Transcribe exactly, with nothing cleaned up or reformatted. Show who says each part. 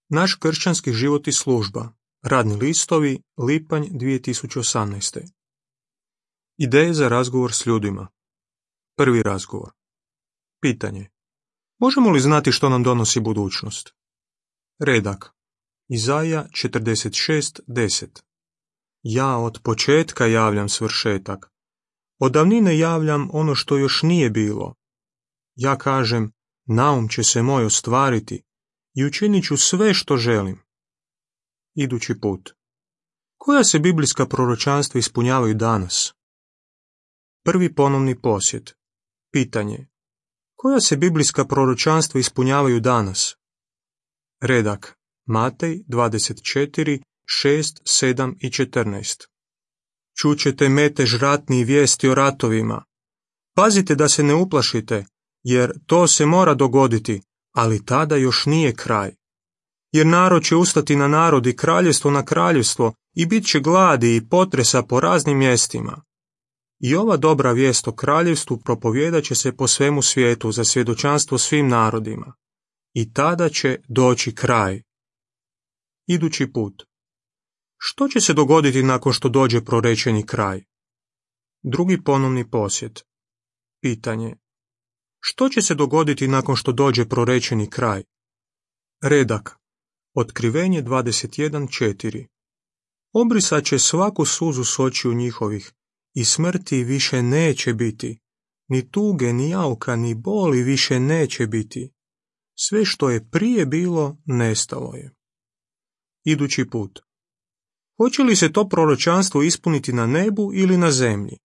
Speaker 1: Naš kršćanski život i služba. Radni listovi, lipanj dvije tisuće osamnaeste. Ideje za razgovor s ljudima. Prvi razgovor. Pitanje. Možemo li znati što nam donosi budućnost? Redak. Izaja četrdeset šest deset. Ja od početka javljam svršetak. Od davnine javljam ono što još nije bilo. Ja kažem, naum će se moj ostvariti i učinit ću sve što želim. Idući put. Koja se biblijska proročanstva ispunjavaju danas? Prvi ponovni posjet. Pitanje. Koja se biblijska proročanstva ispunjavaju danas? Redak. Matej dvadeset četiri, šest, sedam i četrnaest. Čućete metež ratni i vijesti o ratovima. Pazite da se ne uplašite, jer to se mora dogoditi, ali tada još nije kraj. Jer narod će ustati na narod i kraljevstvo na kraljevstvo i bit će gladi i potresa po raznim mjestima. I ova dobra vijest o kraljevstvu propovjedat će se po svemu svijetu za svjedočanstvo svim narodima. I tada će doći kraj. Idući put. Što će se dogoditi nakon što dođe prorečeni kraj? Drugi ponovni posjet. Pitanje. Što će se dogoditi nakon što dođe prorečeni kraj? Redak. Otkrivenje dvadeset jedan četiri. Obrisat će svaku suzu s očiju njihovih i smrti više neće biti. Ni tuge, ni jauka, ni boli više neće biti. Sve što je prije bilo, nestalo je. Idući put. Hoće li se to proročanstvo ispuniti na nebu ili na zemlji?